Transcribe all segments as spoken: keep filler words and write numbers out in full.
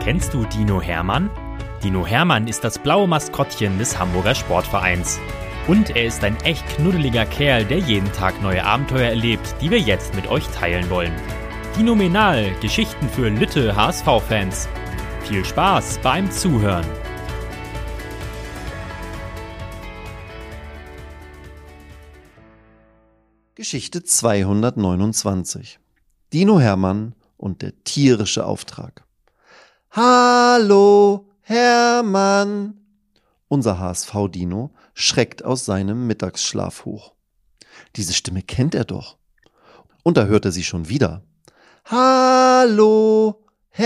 Kennst du Dino Hermann? Dino Hermann ist das blaue Maskottchen des Hamburger Sportvereins. Und er ist ein echt knuddeliger Kerl, der jeden Tag neue Abenteuer erlebt, die wir jetzt mit euch teilen wollen. Dinomenal, Geschichten für Lütte H S V-Fans. Viel Spaß beim Zuhören. Geschichte zweihundertneunundzwanzig. Dino Hermann und der tierische Auftrag. Hallo, Hermann! Unser H S V-Dino schreckt aus seinem Mittagsschlaf hoch. Diese Stimme kennt er doch. Und da hört er sie schon wieder. Hallo,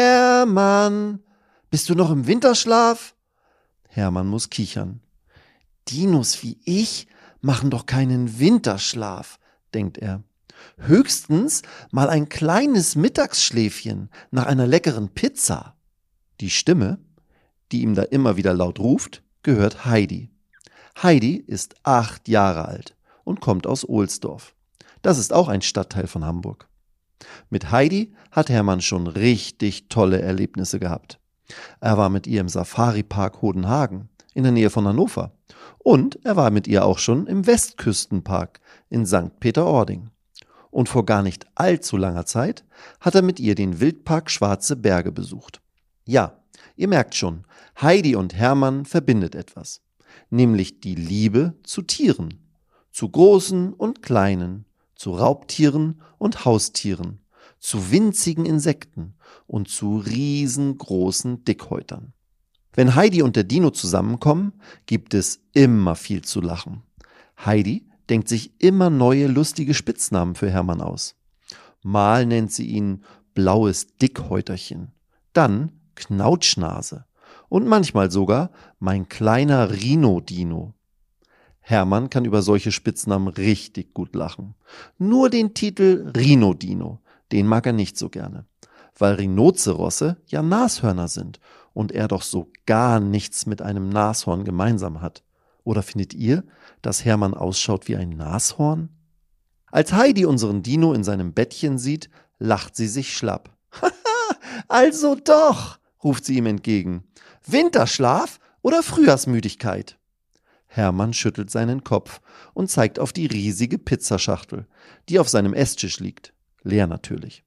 Hermann! Bist du noch im Winterschlaf? Hermann muss kichern. Dinos wie ich machen doch keinen Winterschlaf, denkt er. Höchstens mal ein kleines Mittagsschläfchen nach einer leckeren Pizza. Die Stimme, die ihm da immer wieder laut ruft, gehört Heidi. Heidi ist acht Jahre alt und kommt aus Ohlsdorf. Das ist auch ein Stadtteil von Hamburg. Mit Heidi hat Hermann schon richtig tolle Erlebnisse gehabt. Er war mit ihr im Safari-Park Hodenhagen in der Nähe von Hannover. Und er war mit ihr auch schon im Westküstenpark in Sankt Peter-Ording. Und vor gar nicht allzu langer Zeit hat er mit ihr den Wildpark Schwarze Berge besucht. Ja, ihr merkt schon, Heidi und Hermann verbindet etwas. Nämlich die Liebe zu Tieren. Zu großen und kleinen, zu Raubtieren und Haustieren, zu winzigen Insekten und zu riesengroßen Dickhäutern. Wenn Heidi und der Dino zusammenkommen, gibt es immer viel zu lachen. Heidi denkt sich immer neue lustige Spitznamen für Hermann aus. Mal nennt sie ihn blaues Dickhäuterchen, dann Knautschnase und manchmal sogar mein kleiner Rhino-Dino. Hermann kann über solche Spitznamen richtig gut lachen. Nur den Titel Rhino-Dino, den mag er nicht so gerne, weil Rhinozerosse ja Nashörner sind und er doch so gar nichts mit einem Nashorn gemeinsam hat. Oder findet ihr, dass Hermann ausschaut wie ein Nashorn? Als Heidi unseren Dino in seinem Bettchen sieht, lacht sie sich schlapp. Haha, also doch, ruft sie ihm entgegen. Winterschlaf oder Frühjahrsmüdigkeit? Hermann schüttelt seinen Kopf und zeigt auf die riesige Pizzaschachtel, die auf seinem Esstisch liegt. Leer natürlich.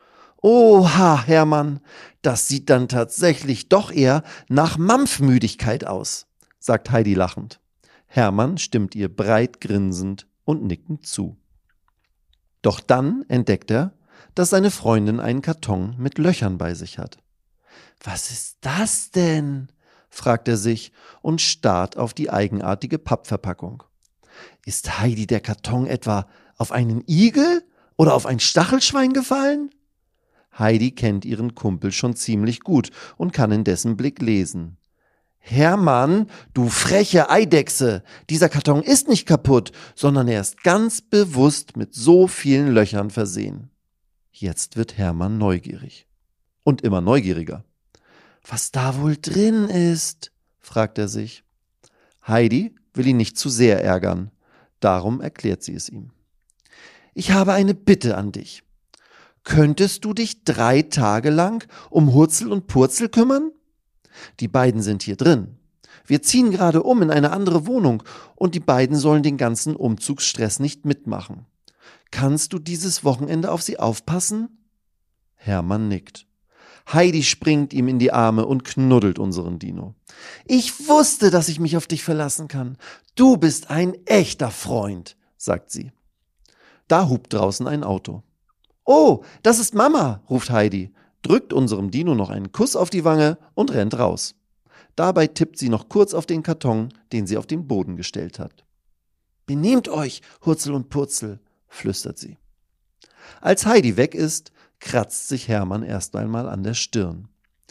Oha, Hermann, das sieht dann tatsächlich doch eher nach Mampfmüdigkeit aus, sagt Heidi lachend. Hermann stimmt ihr breit grinsend und nickend zu. Doch dann entdeckt er, dass seine Freundin einen Karton mit Löchern bei sich hat. Was ist das denn? Fragt er sich und starrt auf die eigenartige Pappverpackung. Ist Heidi der Karton etwa auf einen Igel oder auf ein Stachelschwein gefallen? Heidi kennt ihren Kumpel schon ziemlich gut und kann in dessen Blick lesen. Hermann, du freche Eidechse, dieser Karton ist nicht kaputt, sondern er ist ganz bewusst mit so vielen Löchern versehen. Jetzt wird Hermann neugierig. Und immer neugieriger. Was da wohl drin ist, fragt er sich. Heidi will ihn nicht zu sehr ärgern, darum erklärt sie es ihm. Ich habe eine Bitte an dich. Könntest du dich drei Tage lang um Hurzel und Purzel kümmern? Die beiden sind hier drin. Wir ziehen gerade um in eine andere Wohnung und die beiden sollen den ganzen Umzugsstress nicht mitmachen. Kannst du dieses Wochenende auf sie aufpassen? Hermann nickt. Heidi springt ihm in die Arme und knuddelt unseren Dino. Ich wusste, dass ich mich auf dich verlassen kann. Du bist ein echter Freund, sagt sie. Da hupt draußen ein Auto. Oh, das ist Mama, ruft Heidi, drückt unserem Dino noch einen Kuss auf die Wange und rennt raus. Dabei tippt sie noch kurz auf den Karton, den sie auf den Boden gestellt hat. Benehmt euch, Hurzel und Purzel, flüstert sie. Als Heidi weg ist, kratzt sich Hermann erst einmal an der Stirn.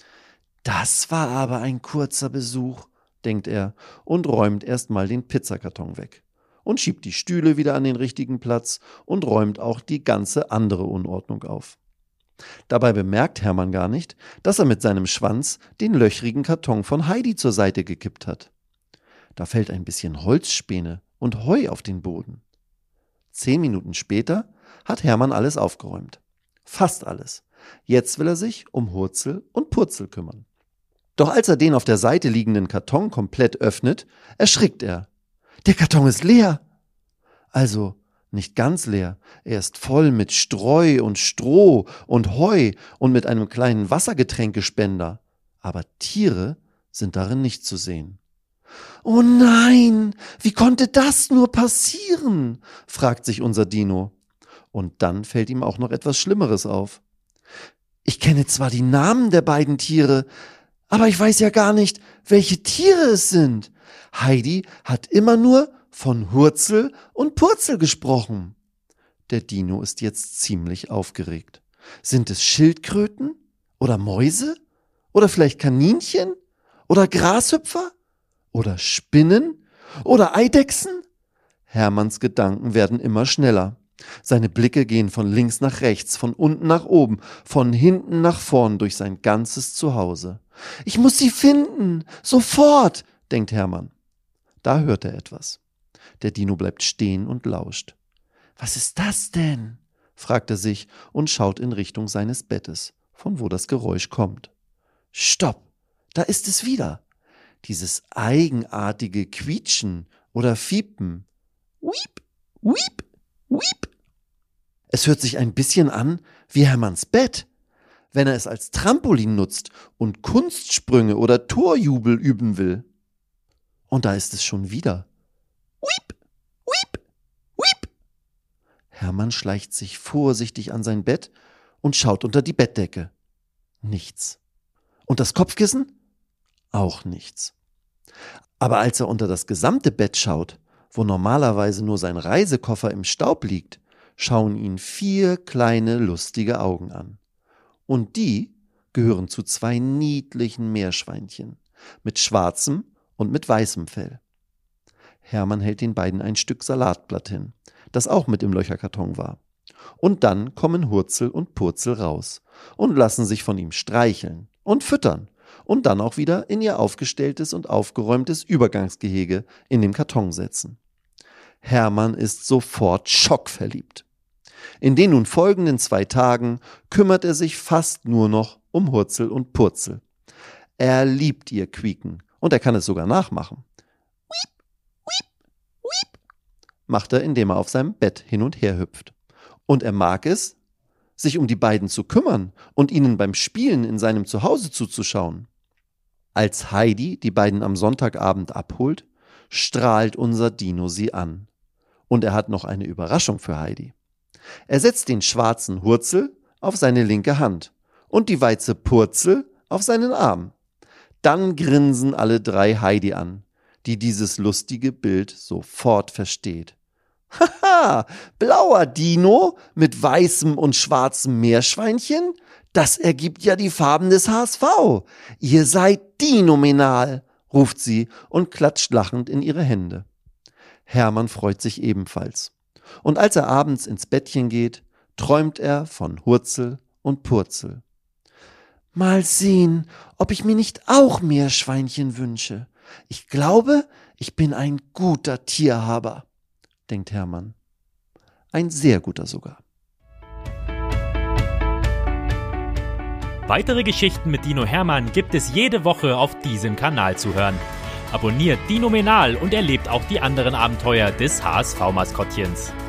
Das war aber ein kurzer Besuch, denkt er und räumt erst mal den Pizzakarton weg und schiebt die Stühle wieder an den richtigen Platz und räumt auch die ganze andere Unordnung auf. Dabei bemerkt Hermann gar nicht, dass er mit seinem Schwanz den löchrigen Karton von Heidi zur Seite gekippt hat. Da fällt ein bisschen Holzspäne und Heu auf den Boden. Zehn Minuten später hat Hermann alles aufgeräumt. Fast alles. Jetzt will er sich um Hurzel und Purzel kümmern. Doch als er den auf der Seite liegenden Karton komplett öffnet, erschrickt er. Der Karton ist leer. Also nicht ganz leer, er ist voll mit Streu und Stroh und Heu und mit einem kleinen Wassergetränkespender. Aber Tiere sind darin nicht zu sehen. »Oh nein, wie konnte das nur passieren?« fragt sich unser Dino. Und dann fällt ihm auch noch etwas Schlimmeres auf. »Ich kenne zwar die Namen der beiden Tiere, aber ich weiß ja gar nicht, welche Tiere es sind. Heidi hat immer nur von Hurzel und Purzel gesprochen.« Der Dino ist jetzt ziemlich aufgeregt. Sind es Schildkröten oder Mäuse oder vielleicht Kaninchen oder Grashüpfer oder Spinnen oder Eidechsen? Hermanns Gedanken werden immer schneller. Seine Blicke gehen von links nach rechts, von unten nach oben, von hinten nach vorn durch sein ganzes Zuhause. »Ich muss sie finden, sofort«, denkt Hermann. Da hört er etwas. Der Dino bleibt stehen und lauscht. »Was ist das denn?« fragt er sich und schaut in Richtung seines Bettes, von wo das Geräusch kommt. Stopp, da ist es wieder. Dieses eigenartige Quietschen oder Fiepen. Wiep, wiep, wiep. Es hört sich ein bisschen an wie Hermanns Bett, wenn er es als Trampolin nutzt und Kunstsprünge oder Torjubel üben will. Und da ist es schon wieder. Wiep, wiep, wiep. Hermann schleicht sich vorsichtig an sein Bett und schaut unter die Bettdecke. Nichts. Und das Kopfkissen? Auch nichts. Aber als er unter das gesamte Bett schaut, wo normalerweise nur sein Reisekoffer im Staub liegt, schauen ihn vier kleine, lustige Augen an. Und die gehören zu zwei niedlichen Meerschweinchen mit schwarzem und mit weißem Fell. Hermann hält den beiden ein Stück Salatblatt hin, das auch mit im Löcherkarton war. Und dann kommen Hurzel und Purzel raus und lassen sich von ihm streicheln und füttern und dann auch wieder in ihr aufgestelltes und aufgeräumtes Übergangsgehege in dem Karton setzen. Hermann ist sofort schockverliebt. In den nun folgenden zwei Tagen kümmert er sich fast nur noch um Hurzel und Purzel. Er liebt ihr Quieken und er kann es sogar nachmachen. Wiep, wiep, wiep, macht er, indem er auf seinem Bett hin und her hüpft. Und er mag es, sich um die beiden zu kümmern und ihnen beim Spielen in seinem Zuhause zuzuschauen. Als Heidi die beiden am Sonntagabend abholt, strahlt unser Dino sie an. Und er hat noch eine Überraschung für Heidi. Er setzt den schwarzen Hurzel auf seine linke Hand und die weiße Purzel auf seinen Arm. Dann grinsen alle drei Heidi an, die dieses lustige Bild sofort versteht. »Haha, blauer Dino mit weißem und schwarzem Meerschweinchen? Das ergibt ja die Farben des H S V. Ihr seid dinominal«, ruft sie und klatscht lachend in ihre Hände. Hermann freut sich ebenfalls. Und als er abends ins Bettchen geht, träumt er von Hurzel und Purzel. »Mal sehen, ob ich mir nicht auch Meerschweinchen wünsche. Ich glaube, ich bin ein guter Tierhaber«, denkt Hermann. Ein sehr guter sogar. Weitere Geschichten mit Dino Hermann gibt es jede Woche auf diesem Kanal zu hören. Abonniert Dinominal und erlebt auch die anderen Abenteuer des H S V-Maskottchens.